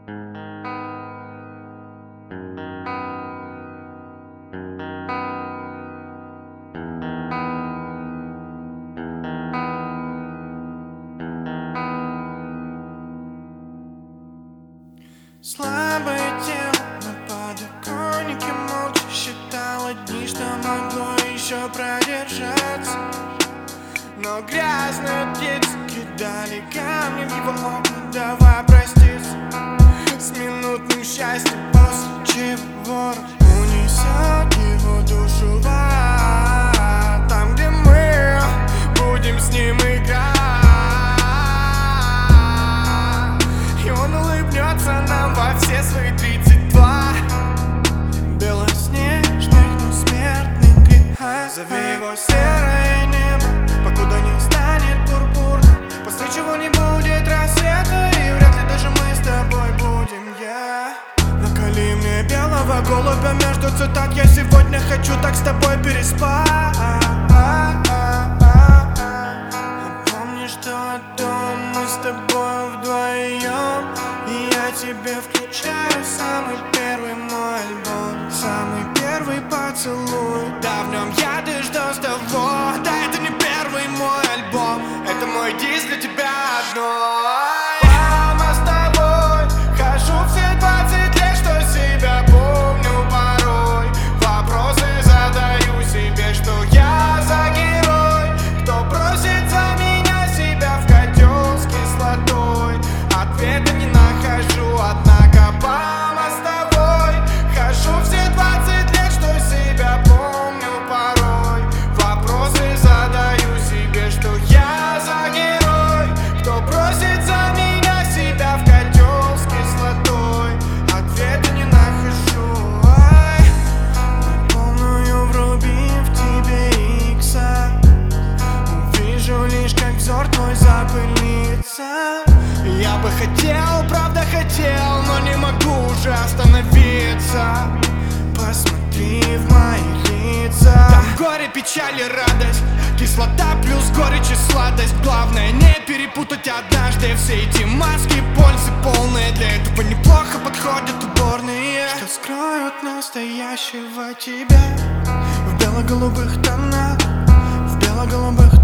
Слабое тело на подоконнике молча считало дни, что могло еще продержаться. Но грязные птицы кидали камни в его окна, давай проститься с минутным счастьем, после чего унесет его душу в ад, там, где мы будем с ним играть. И он улыбнется нам во все свои 32 белоснежных, но смертных греха. Зови его серое небо, покуда не станет пурпурным, после чего не будет рассвета, и вряд ли даже мы с тобой будем, Наколи мне белого голубя между цитат, я сегодня хочу так с тобой переспать. Помни, что дом мы с тобой вдвоем, и я тебе включаю самый первый мой альбом, самый первый поцелуй. Да, в нем я дождусь того. Да, это не первый мой альбом, это мой диск для тебя одной. Мама, с тобой хожу все 20 лет, что себя помню порой. Вопросы задаю себе, что я за герой, кто бросит за меня себя в котел с кислотой. Ответа не нахожу, однако, мама, с тобой хожу все 20 лет, что себя помню порой. Вопросы задаю себе, что я за герой, кто бросит за меня себя в котел с кислотой. Ответа не нахожу, на полную врубив тебе икса, увижу лишь, как взор твой запылится. Я бы хотел, правда хотел, но не могу уже остановиться. Посмотри в мои лица, там горе, печаль и радость, кислота плюс горечь и сладость. Главное не перепутать однажды все эти маски пользы полные. Для этого неплохо подходят уборные, что скроют настоящего тебя в бело-голубых тонах, в бело-голубых